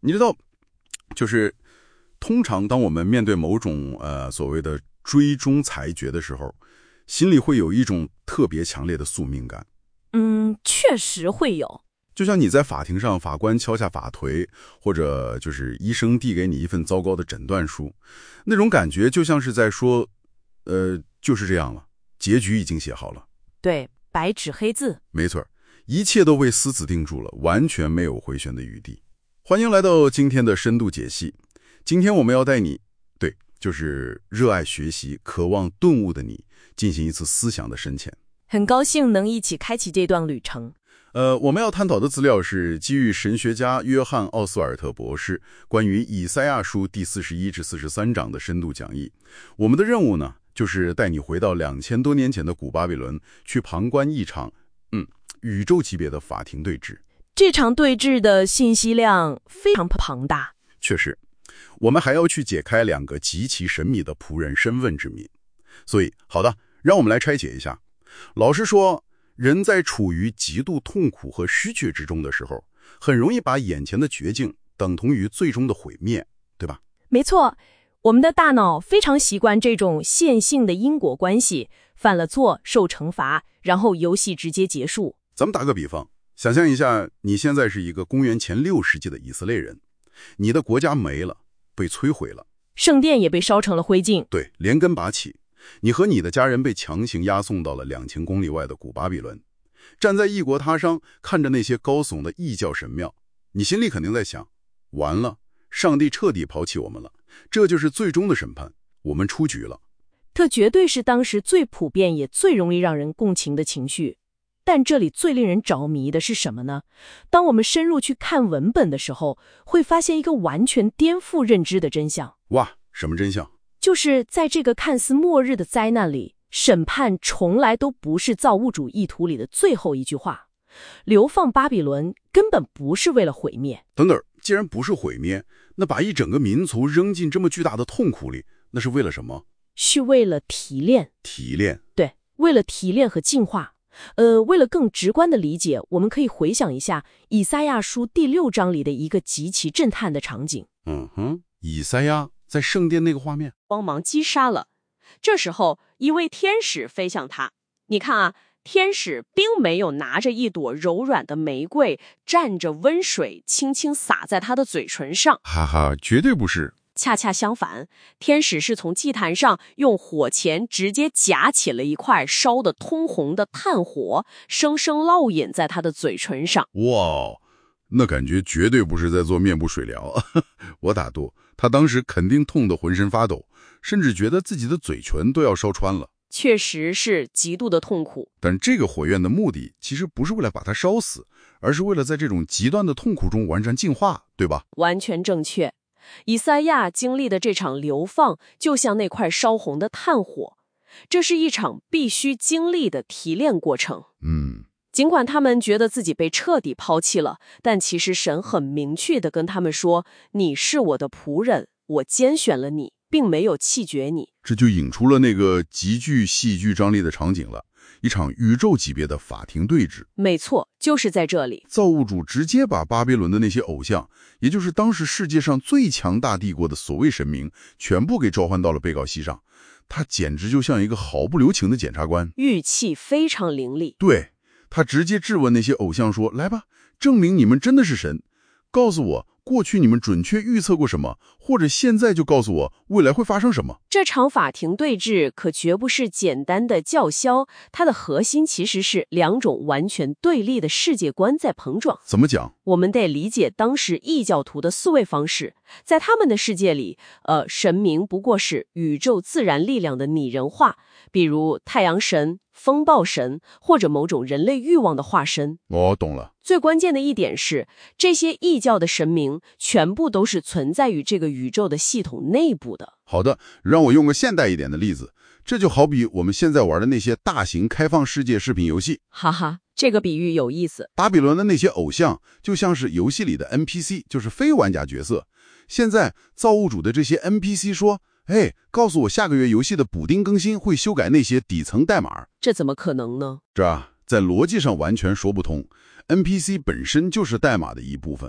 你知道，就是通常当我们面对某种所谓的追终裁决的时候，心里会有一种特别强烈的宿命感。 确实会有。 就像你在法庭上，法官敲下法槌，或者就是医生递给你一份糟糕的诊断书，那种感觉就像是在说，就是这样了，结局已经写好了。 对，白纸黑字。 没错，一切都被死死定住了，完全没有回旋的余地。欢迎来到今天的深度解析。今天我们要带你，对，就是热爱学习、渴望顿悟的你，进行一次思想的深潜。 很高兴能一起开启这段旅程。 我们要探讨的资料是基于神学家约翰·奥斯瓦尔特博士关于以赛亚书第41至43章的深度讲义。我们的任务呢，就是带你回到2000多年前的古巴比伦，去旁观一场宇宙级别的法庭对峙。 这场对峙的信息量非常庞大。 确实，我们还要去解开2个极其神秘的仆人身份之谜。所以，好的，让我们来拆解一下。老实说，人在处于极度痛苦和失去之中的时候，很容易把眼前的绝境等同于最终的毁灭，对吧？ 没错，我们的大脑非常习惯这种线性的因果关系，犯了错受惩罚，然后游戏直接结束。 咱们打个比方，想象一下，你现在是一个公元前6世纪的以色列人，你的国家没了，被摧毁了， 圣殿也被烧成了灰烬。 对，连根拔起。你和你的家人被强行押送到了2000公里外的古巴比伦，站在异国他乡，看着那些高耸的异教神庙，你心里肯定在想，完了，上帝彻底抛弃我们了，这就是最终的审判，我们出局了。 这绝对是当时最普遍也最容易让人共情的情绪。但这里最令人着迷的是什么呢？当我们深入去看文本的时候，会发现一个完全颠覆认知的真相。 哇，什么真相？ 就是在这个看似末日的灾难里，审判从来都不是造物主意图里的最后一句话。流放巴比伦根本不是为了毁灭。 等等，既然不是毁灭，那把一整个民族扔进这么巨大的痛苦里，那是为了什么？ 是为了提炼。 提炼？ 对，为了提炼和进化。为了更直观的理解，我们可以回想一下以赛亚书第6章里的一个极其震撼的场景。 以赛亚在圣殿那个画面， 光芒击杀了。这时候，一位天使飞向他。你看啊，天使并没有拿着一朵柔软的玫瑰，蘸着温水，轻轻洒在他的嘴唇上。 哈哈，绝对不是。 恰恰相反，天使是从祭坛上用火钳直接夹起了一块烧得通红的炭火，生生烙印在他的嘴唇上。 哇，那感觉绝对不是在做面部水疗。我打赌，他当时肯定痛得浑身发抖，甚至觉得自己的嘴唇都要烧穿了。 确实是极度的痛苦。 但这个火焰的目的其实不是为了把他烧死，而是为了在这种极端的痛苦中完善进化，对吧？ 完全正确。以赛亚经历的这场流放，就像那块烧红的炭火，这是一场必须经历的提炼过程。尽管他们觉得自己被彻底抛弃了，但其实神很明确地跟他们说，你是我的仆人，我拣选了你，并没有弃绝你。 这就引出了那个极具戏剧张力的场景了，一场宇宙级别的法庭对峙。 没错，就是在这里。 造物主直接把巴比伦的那些偶像，也就是当时世界上最强大帝国的所谓神明，全部给召唤到了被告席上。他简直就像一个毫不留情的检察官， 语气非常凌厉。 对，他直接质问那些偶像说，来吧，证明你们真的是神，告诉我过去你们准确预测过什么，或者现在就告诉我未来会发生什么。 这场法庭对峙可绝不是简单的叫嚣，它的核心其实是2种完全对立的世界观在碰撞。 怎么讲？ 我们得理解当时异教徒的思维方式。在他们的世界里，神明不过是宇宙自然力量的拟人化，比如太阳神、风暴神，或者某种人类欲望的化身。 我懂了。 最关键的一点是，这些异教的神明全部都是存在于这个宇宙的系统内部的。 好的，让我用个现代一点的例子，这就好比我们现在玩的那些大型开放世界视频游戏。 哈哈，这个比喻有意思。 巴比伦的那些偶像就像是游戏里的 NPC， 就是非玩家角色。现在造物主的这些 NPC 说，告诉我下个月游戏的补丁更新会修改那些底层代码。 这怎么可能呢？ 这在逻辑上完全说不通。NPC 本身就是代码的一部分，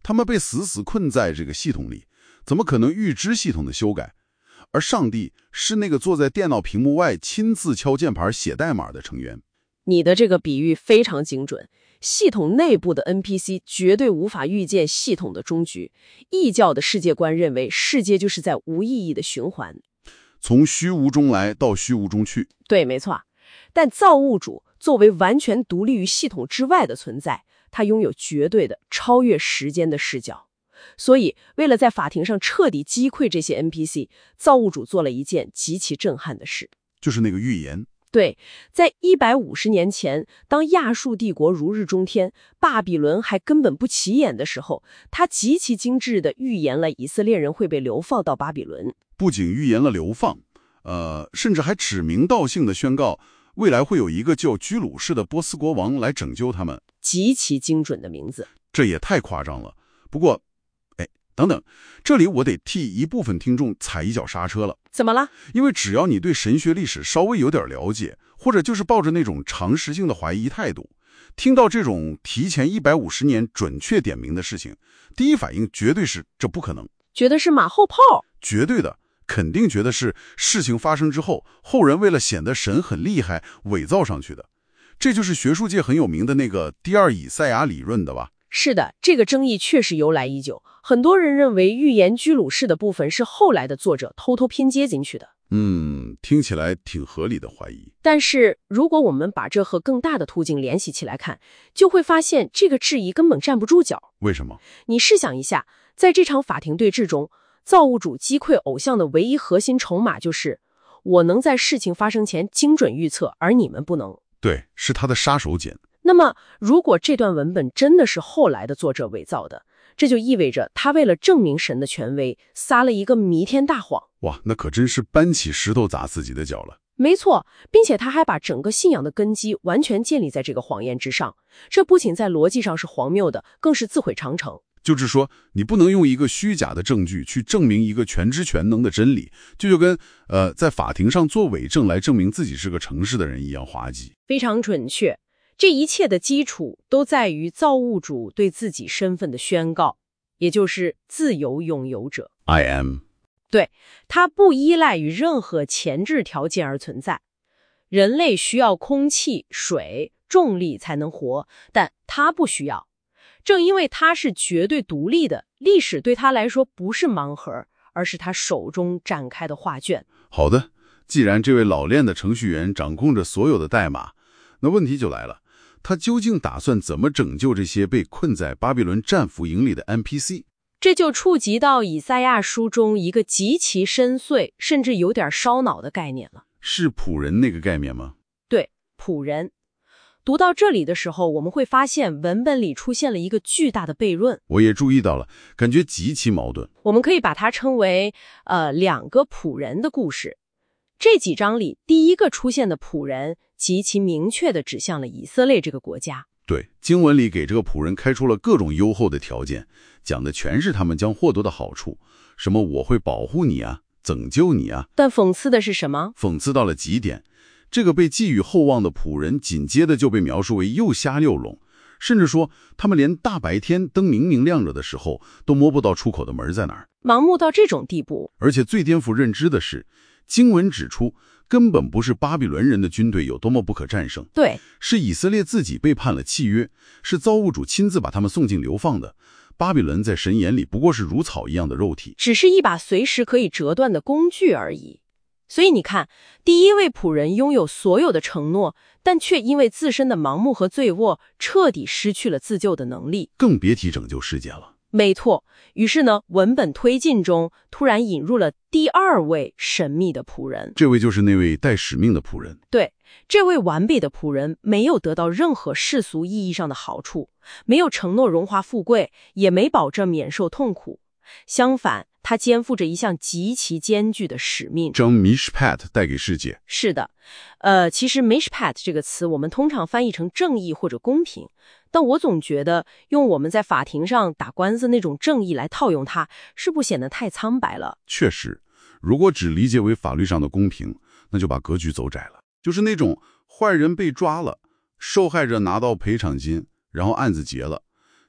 他们被死死困在这个系统里，怎么可能预知系统的修改？而上帝是那个坐在电脑屏幕外亲自敲键盘写代码的成员。 你的这个比喻非常精准，系统内部的 NPC 绝对无法预见系统的终局。异教的世界观认为世界就是在无意义的循环， 从虚无中来到虚无中去。 对，没错。但造物主作为完全独立于系统之外的存在，他拥有绝对的超越时间的视角。所以，为了在法庭上彻底击溃这些 NPC， 造物主做了一件极其震撼的事， 就是那个预言。 对，在150年前，当亚述帝国如日中天，巴比伦还根本不起眼的时候，他极其精致地预言了以色列人会被流放到巴比伦。 不仅预言了流放，甚至还指名道姓地宣告，未来会有一个叫居鲁士的波斯国王来拯救他们。 极其精准的名字， 这也太夸张了。不过，等等，这里我得替一部分听众踩一脚刹车了。 怎么了？ 因为只要你对神学历史稍微有点了解，或者就是抱着那种常识性的怀疑态度，听到这种提前150年准确点名的事情，第一反应绝对是这不可能， 觉得是马后炮， 绝对的，肯定觉得是事情发生之后，后人为了显得神很厉害，伪造上去的。这就是学术界很有名的那个第二以赛亚理论的吧？ 是的，这个争议确实由来已久。很多人认为预言居鲁士的部分是后来的作者偷偷拼接进去的。 听起来挺合理的怀疑。 但是如果我们把这和更大的途径联系起来看，就会发现这个质疑根本站不住脚。 为什么？ 你试想一下，在这场法庭对峙中，造物主击溃偶像的唯一核心筹码就是我能在事情发生前精准预测，而你们不能。 对，是他的杀手锏。 那么，如果这段文本真的是后来的作者伪造的，这就意味着他为了证明神的权威，撒了一个弥天大谎。 哇，那可真是搬起石头砸自己的脚了。 没错，并且他还把整个信仰的根基完全建立在这个谎言之上。这不仅在逻辑上是荒谬的，更是自毁长城。 就是说，你不能用一个虚假的证据去证明一个全知全能的真理，就跟在法庭上做伪证来证明自己是个诚实的人一样滑稽。 非常准确。这一切的基础都在于造物主对自己身份的宣告，也就是自由拥有者。 I am。 对，它不依赖于任何前置条件而存在。人类需要空气、水、重力才能活，但它不需要。正因为它是绝对独立的，历史对它来说不是盲盒，而是他手中展开的画卷。 好的，既然这位老练的程序员掌控着所有的代码，那问题就来了。他究竟打算怎么拯救这些被困在巴比伦战俘营里的 NPC？ 这就触及到以赛亚书中一个极其深邃，甚至有点烧脑的概念了。 是仆人那个概念吗？ 对，仆人。读到这里的时候，我们会发现文本里出现了一个巨大的悖论。 我也注意到了，感觉极其矛盾。 我们可以把它称为两个仆人的故事。这几章里，第一个出现的仆人极其明确地指向了以色列这个国家。 对，经文里给这个仆人开出了各种优厚的条件，讲的全是他们将获得的好处，什么我会保护你啊，拯救你啊。 但讽刺的是什么？ 讽刺到了极点，这个被寄予厚望的仆人紧接着就被描述为又瞎又聋，甚至说他们连大白天灯明明亮着的时候都摸不到出口的门在哪儿， 盲目到这种地步。 而且最颠覆认知的是，经文指出根本不是巴比伦人的军队有多么不可战胜， 对， 是以色列自己背叛了契约，是造物主亲自把他们送进流放的。巴比伦在神眼里不过是如草一样的肉体， 只是一把随时可以折断的工具而已。所以你看，第一位仆人拥有所有的承诺，但却因为自身的盲目和罪恶，彻底失去了自救的能力， 更别提拯救世界了。 没错，于是呢，文本推进中突然引入了第二位神秘的仆人。 这位就是那位带使命的仆人。 对，这位完备的仆人没有得到任何世俗意义上的好处，没有承诺荣华富贵，也没保证免受痛苦。相反，他肩负着一项极其艰巨的使命， 将 Mishpat 带给世界。 是的，其实 Mishpat 这个词我们通常翻译成正义或者公平，但我总觉得用我们在法庭上打官司那种正义来套用它，是不显得太苍白了。 确实，如果只理解为法律上的公平，那就把格局走窄了。就是那种坏人被抓了，受害者拿到赔偿金，然后案子结了，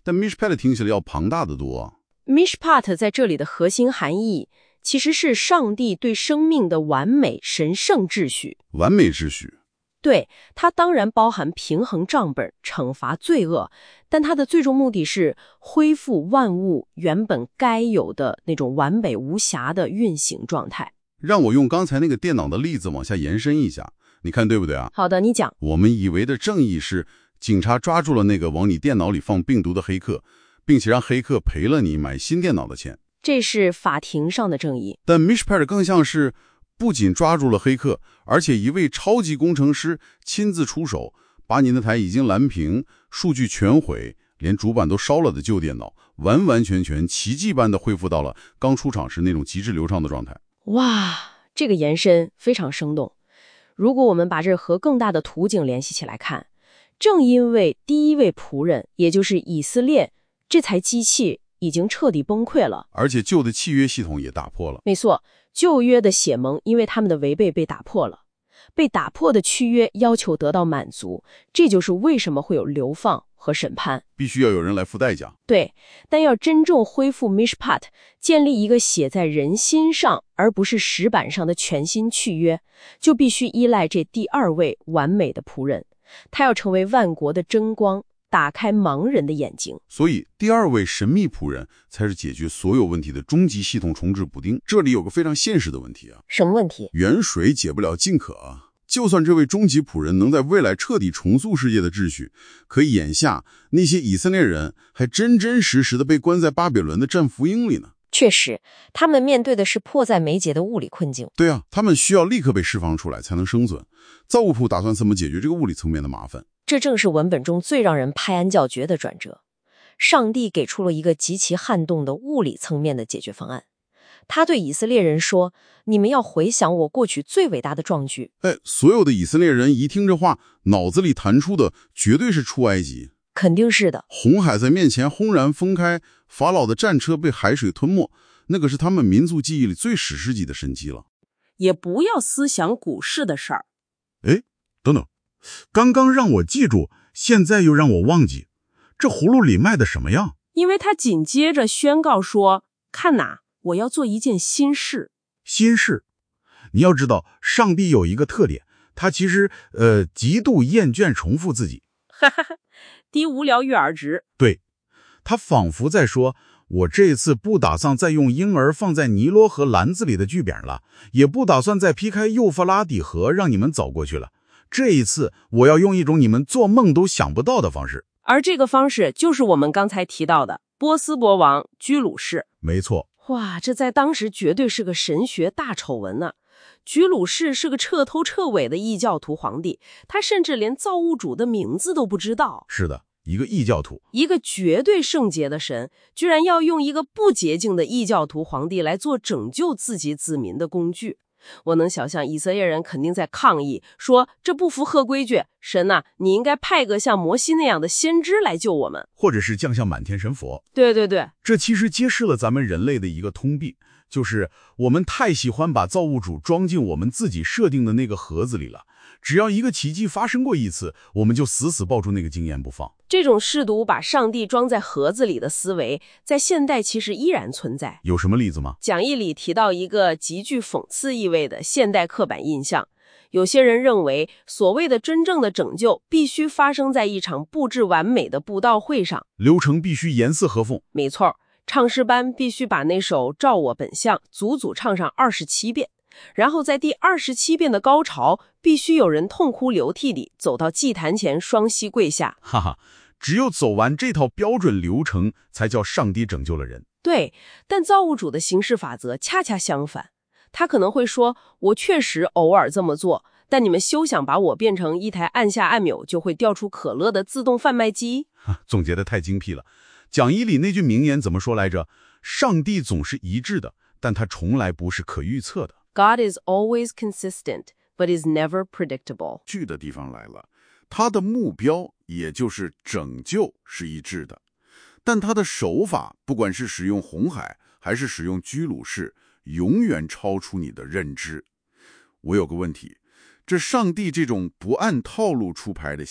但 Mishpat 听起来要庞大得多啊。 Mishpat 在这里的核心含义其实是上帝对生命的完美神圣秩序。 完美秩序。 对，它当然包含平衡账本、惩罚罪恶，但它的最终目的是恢复万物原本该有的那种完美无瑕的运行状态。 让我用刚才那个电脑的例子往下延伸一下，你看对不对啊？ 好的，你讲。 我们以为的正义是警察抓住了那个往你电脑里放病毒的黑客，并且让黑客赔了你买新电脑的钱。 这是法庭上的正义。 但 Mishpat 更像是不仅抓住了黑客，而且一位超级工程师亲自出手，把你那台已经蓝屏、数据全毁、连主板都烧了的旧电脑，完完全全奇迹般的恢复到了刚出厂时那种极致流畅的状态。 哇，这个延伸非常生动。如果我们把这和更大的图景联系起来看，正因为第一位仆人，也就是以色列，这台机器已经彻底崩溃了， 而且旧的契约系统也打破了。 没错，旧约的血盟因为他们的违背被打破了，被打破的契约要求得到满足，这就是为什么会有流放和审判， 必须要有人来付代价。 对，但要真正恢复 Mishpat， 建立一个写在人心上而不是石板上的全新契约，就必须依赖这第二位完美的仆人，他要成为万国的真光，打开盲人的眼睛。 所以第二位神秘仆人才是解决所有问题的终极系统重置补丁。这里有个非常现实的问题啊。 什么问题？ 远水解不了近渴啊。就算这位终极仆人能在未来彻底重塑世界的秩序，可以眼下那些以色列人还真真实实的被关在巴比伦的战俘营里呢。 确实，他们面对的是迫在眉睫的物理困境。 对啊，他们需要立刻被释放出来才能生存。造物铺打算怎么解决这个物理层面的麻烦？ 这正是文本中最让人拍案叫绝的转折。上帝给出了一个极其撼动的物理层面的解决方案。他对以色列人说，你们要回想我过去最伟大的壮举。 所有的以色列人一听这话，脑子里弹出的绝对是出埃及。 肯定是的。 红海在面前轰然分开，法老的战车被海水吞没，那个是他们民族记忆里最史诗级的神迹了。 也不要思想股市的事儿。 等等，刚刚让我记住，现在又让我忘记，这葫芦里卖的什么样？ 因为他紧接着宣告说，看哪，我要做一件新事。 新事。你要知道，上帝有一个特点，他其实极度厌倦重复自己。 哈哈哈，低无聊育儿值。 对，他仿佛在说，我这次不打算再用婴儿放在尼罗河篮子里的剧本了，也不打算再劈开幼发拉底河让你们走过去了。这一次，我要用一种你们做梦都想不到的方式。 而这个方式就是我们刚才提到的波斯国王居鲁士。 没错。 哇，这在当时绝对是个神学大丑闻呢。居鲁士是个彻头彻尾的异教徒皇帝，他甚至连造物主的名字都不知道。 是的，一个异教徒， 一个绝对圣洁的神，居然要用一个不洁净的异教徒皇帝来做拯救自己子民的工具。我能想象以色列人肯定在抗议，说这不符合规矩，神呐，你应该派个像摩西那样的先知来救我们， 或者是降下满天神佛。 对对对， 这其实揭示了咱们人类的一个通病，就是我们太喜欢把造物主装进我们自己设定的那个盒子里了。只要一个奇迹发生过一次，我们就死死抱住那个经验不放。 这种试图把上帝装在盒子里的思维，在现代其实依然存在。 有什么例子吗？ 讲义里提到一个极具讽刺意味的现代刻板印象，有些人认为所谓的真正的拯救必须发生在一场布置完美的布道会上， 流程必须严丝合缝。 没错，唱诗班必须把那首照我本相足足唱上27遍，然后在第27遍的高潮，必须有人痛哭流涕地走到祭坛前双膝跪下。 哈哈，只有走完这套标准流程，才叫上帝拯救了人。 对，但造物主的行事法则恰恰相反。他可能会说，我确实偶尔这么做，但你们休想把我变成一台按下按钮就会掉出可乐的自动贩卖机。 总结得太精辟了。讲义里那句名言怎么说来着？上帝总是一致的，但他从来不是可预测的。 God is always consistent, but is never predictable. 剧的地方来了，他的目标也就是拯救是一致的，但他的手法，不管是使用红海还是使用居鲁士，永远超出你的认知。我有个问题，这上帝这种不按套路出牌的行为，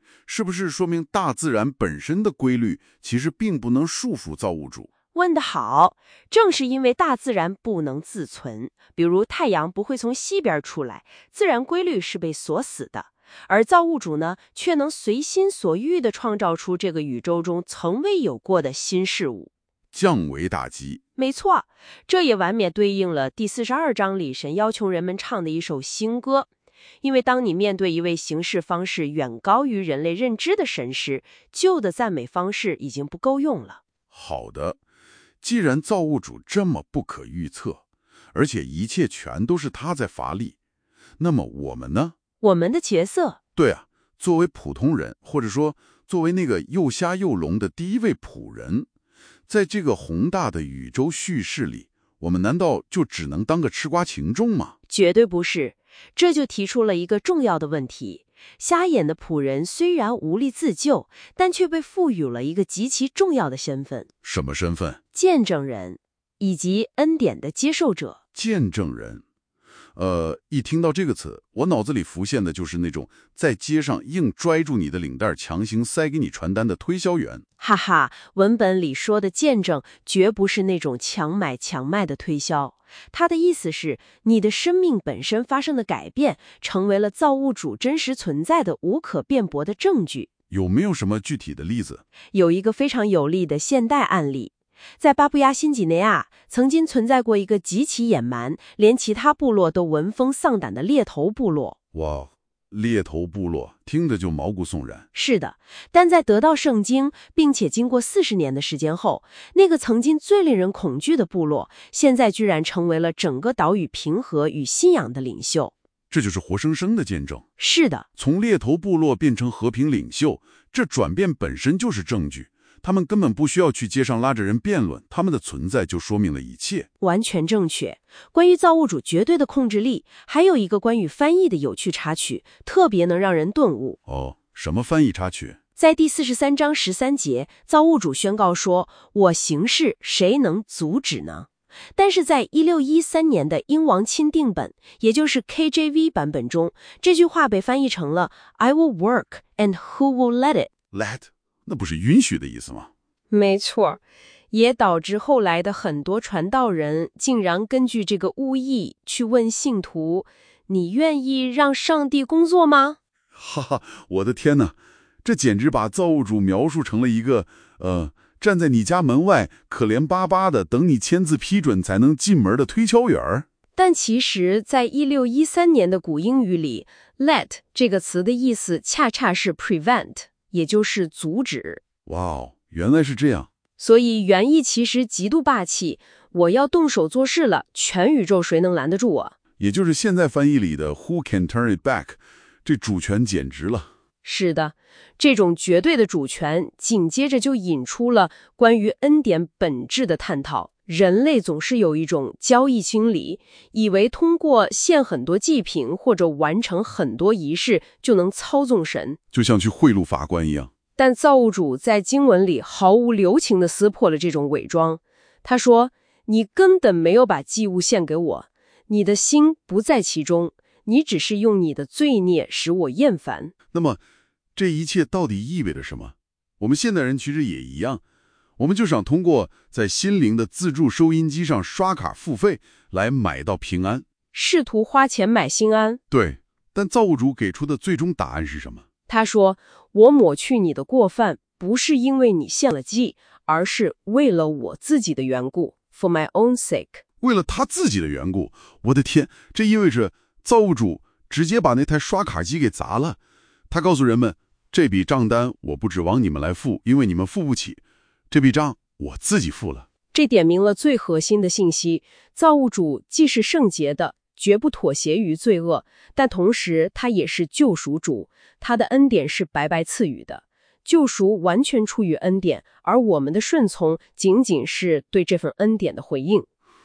是不是说明大自然本身的规律其实并不能束缚造物主？ 问得好，正是因为大自然不能自存，比如太阳不会从西边出来，自然规律是被锁死的，而造物主呢，却能随心所欲地创造出这个宇宙中从未有过的新事物。 降维打击。 没错，这也完美对应了第42章里神要求人们唱的一首新歌。因为当你面对一位行事方式远高于人类认知的神时，旧的赞美方式已经不够用了。 好的，既然造物主这么不可预测，而且一切全都是他在发力，那么我们呢？ 我们的角色？ 对啊，作为普通人，或者说作为那个又瞎又聋的第一位仆人，在这个宏大的宇宙叙事里，我们难道就只能当个吃瓜群众吗？ 绝对不是。这就提出了一个重要的问题：瞎眼的仆人虽然无力自救，但却被赋予了一个极其重要的身份。 什么身份？ 见证人，以及恩典的接受者。 见证人。一听到这个词，我脑子里浮现的就是那种在街上硬拽住你的领带，强行塞给你传单的推销员。 哈哈，文本里说的见证绝不是那种强买强卖的推销，它的意思是你的生命本身发生的改变，成为了造物主真实存在的无可辩驳的证据。 有没有什么具体的例子？ 有一个非常有力的现代案例。在巴布亚新几内亚，曾经存在过一个极其野蛮，连其他部落都闻风丧胆的猎头部落。 哇，猎头部落听着就毛骨悚然。 是的，但在得到圣经，并且经过40年的时间后，那个曾经最令人恐惧的部落，现在居然成为了整个岛屿平和与信仰的领袖。 这就是活生生的见证。 是的， 从猎头部落变成和平领袖，这转变本身就是证据。他们根本不需要去街上拉着人辩论，他们的存在就说明了一切。 完全正确。关于造物主绝对的控制力，还有一个关于翻译的有趣插曲，特别能让人顿悟。 哦，什么翻译插曲？ 在第43章13节，造物主宣告说：“我行事，谁能阻止呢？”但是在1613年的英王钦定本，也就是 KJV 版本中，这句话被翻译成了 "I will work, and who will let it?" Let 那不是允许的意思吗？ 没错，也导致后来的很多传道人竟然根据这个误译去问信徒：你愿意让上帝工作吗？ 哈哈，我的天哪，这简直把造物主描述成了一个站在你家门外可怜巴巴的等你签字批准才能进门的推销员儿。 但其实在1613年的古英语里， let 这个词的意思恰恰是 prevent，也就是阻止。 哇哦，原来是这样。 所以原意其实极度霸气，我要动手做事了，全宇宙谁能拦得住我？ 也就是现在翻译里的 Who can turn it back， 这主权简直了。 是的，这种绝对的主权紧接着就引出了关于恩典本质的探讨。人类总是有一种交易心理，以为通过献很多祭品或者完成很多仪式就能操纵神， 就像去贿赂法官一样。 但造物主在经文里毫无留情地撕破了这种伪装。他说：你根本没有把祭物献给我，你的心不在其中，你只是用你的罪孽使我厌烦。 那么这一切到底意味着什么？我们现代人其实也一样，我们就想通过在心灵的自助收音机上刷卡付费来买到平安， 试图花钱买心安。 对，但造物主给出的最终答案是什么？ 他说：我抹去你的过犯，不是因为你献了祭，而是为了我自己的缘故 ，for my own sake。 为了他自己的缘故。我的天，这意味着造物主直接把那台刷卡机给砸了。他告诉人们，这笔账单我不指望你们来付，因为你们付不起，这笔账我自己付了。 这点明了最核心的信息：造物主既是圣洁的，绝不妥协于罪恶，但同时他也是救赎主，他的恩典是白白赐予的。救赎完全出于恩典，而我们的顺从仅仅是对这份恩典的回应。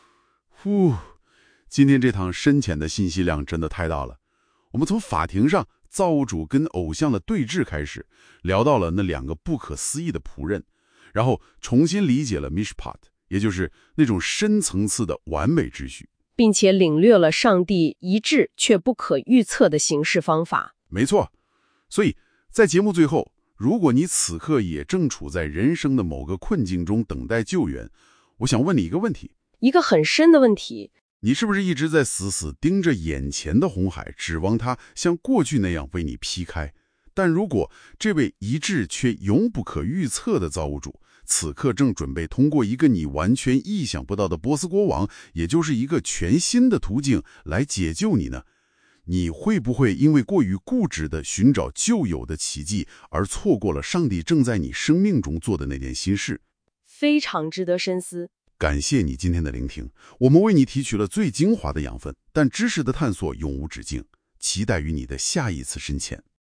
今天这堂深浅的信息量真的太大了。我们从法庭上造物主跟偶像的对峙开始，聊到了那两个不可思议的仆人，然后重新理解了 Mishpat， 也就是那种深层次的完美秩序， 并且领略了上帝一致却不可预测的行事方法。 没错，所以在节目最后，如果你此刻也正处在人生的某个困境中等待救援，我想问你一个问题， 一个很深的问题。 你是不是一直在死死盯着眼前的红海，指望它像过去那样为你劈开？但如果这位一致却永不可预测的造物主，此刻正准备通过一个你完全意想不到的波斯国王，也就是一个全新的途径来解救你呢？你会不会因为过于固执地寻找旧有的奇迹，而错过了上帝正在你生命中做的那件新事？ 非常值得深思。 感谢你今天的聆听，我们为你提取了最精华的养分，但知识的探索永无止境，期待与你的下一次深潜。